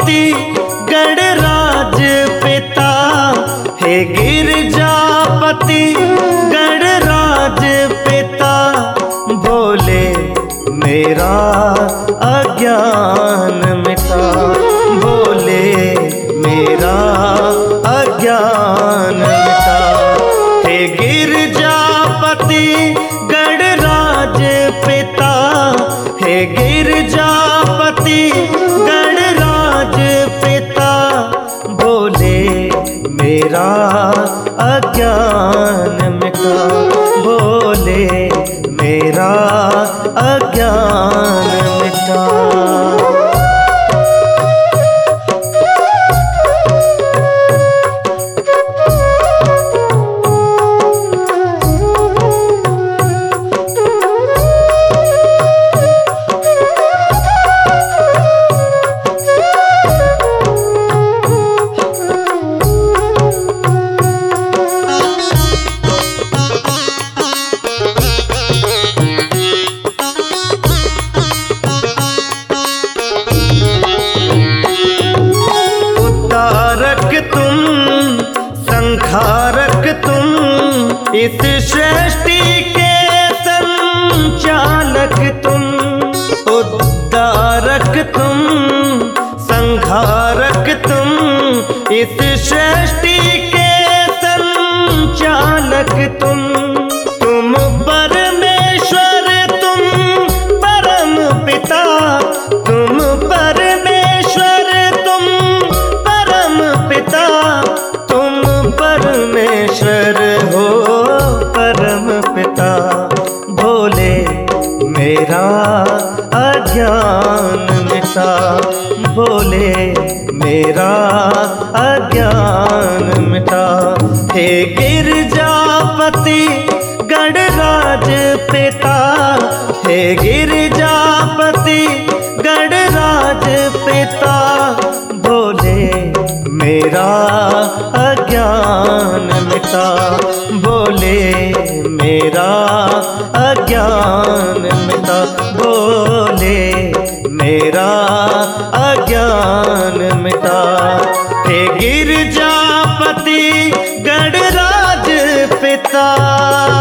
गिरजापति गणराज पिता, हे गिरजापति गणराज पिता, बोले मेरा अज्ञान मिटा, बोले मेरा अज्ञान मिटा। हे गिरजापति गणराज पिता, हे गिरजापति गणराज पिता, बोले मेरा अज्ञान मिटा, बोले मेरा अज्ञान मिटा। संहारक तुम, इस सृष्टि के संचालक तुम, उद्धारक तुम, संहारक तुम, इस सृष्टि के संचालक तुम। तुम परमेश्वर, तुम परम पिता, तुम परमेश्वर, तुम परम पिता, परमेश्वर हो परम पिता, बोले मेरा अज्ञान मिटा, बोले मेरा अज्ञान मिटा। हे गिरजापति गणराज पिता, हे गिरजापति गणराज पिता, बोले मेरा अज्ञान मिटा, बोले मेरा अज्ञान मिटा, बोले मेरा अज्ञान मिटा। हे गिरजापति गणराज पिता।